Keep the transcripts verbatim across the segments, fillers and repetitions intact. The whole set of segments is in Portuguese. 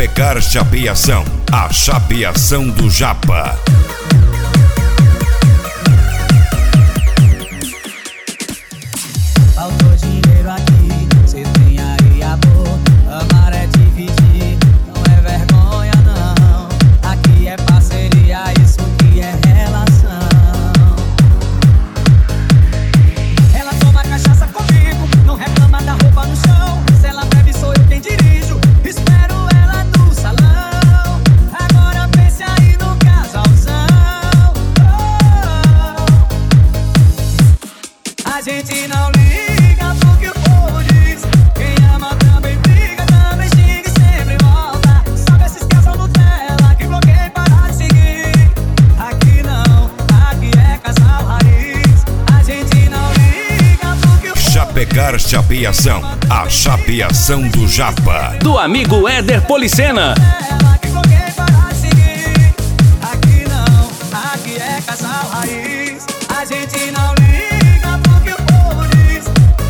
Chapecar Chapeação, a chapeação do Japa. Faltou dinheiro aqui, cê tem aí amor. Amar é dividir, não é vergonha não. Aqui é parceria, isso que é relação. Ela toma cachaça comigo, não reclama da roupa no chão. Se ela bebe sou eu quem dirijo, espero ela no salão. Agora pense aí no casalzão. Oh, a gente não liga pro que o povo diz. Quem ama também briga, também xinga e sempre volta. Sabe esses casal Nutella que bloqueia e para de seguir. Aqui não, aqui é casal raiz. A gente não liga pro que o povo Chapecar Chapeação, a chapeação do Japa. Do amigo Éder Policena. Nutella que bloqueia e para de seguir. Aqui não, aqui é casal raiz. A gente não liga pro que o povo diz.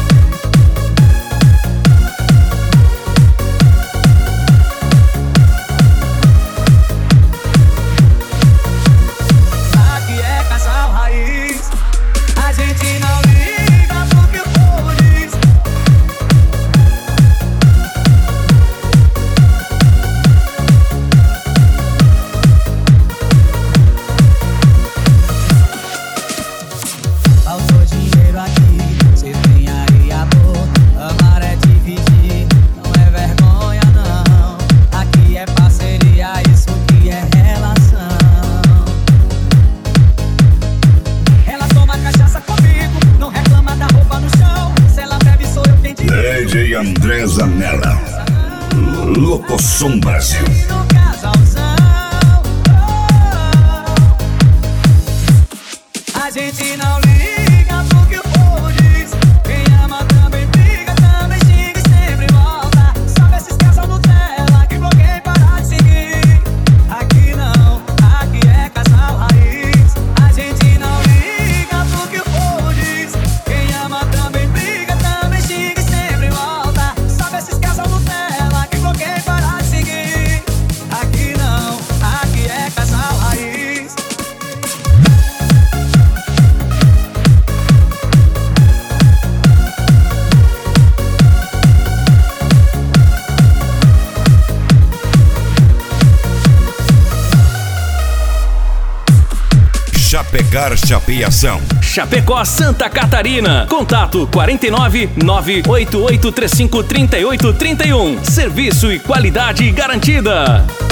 Aqui é casal raiz. A gente não liga pro que o povo diz. Faltou dinheiro aqui, cê tem aí amor. Amar é dividir, não é vergonha não. Aqui é parceria, isso que é relação. Ela toma cachaça comigo, não reclama da roupa no chão. Se ela bebe sou eu quem dirige. D J André Zanella, Locosom Brasil. No casalzão. Oh, a gente não liga pro que o povo diz. Quem ama também briga, também xinga e sempre volta. Sabe esses casal Nutella que bloqueia e para de seguir. Aqui não, aqui é casal raiz. A gente não liga pro que o povo diz. Quem ama também briga, também xinga e sempre volta. Sabe esses casal Nutella que bloqueia e para de seguir. Aqui não, aqui é casal raiz. Chapecar Chapeação. Chapecó, Santa Catarina. Contato quatro nove nove oito oito três cinco três oito três um. Serviço e qualidade garantida.